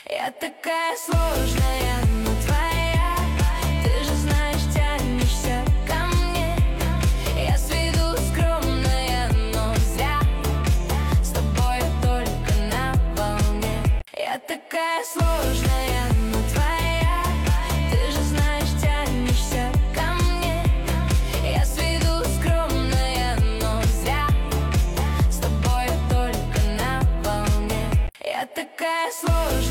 Я такая сложная, но твоя. Ты же знаешь, тянешься ко мне. Я с виду скромная, но зря. С тобой я только на волне. Я такая сложная, но твоя. Ты же знаешь, тянешься ко мне. Я с виду скромная, но зря. С тобой я только на волне. Я такая сложная.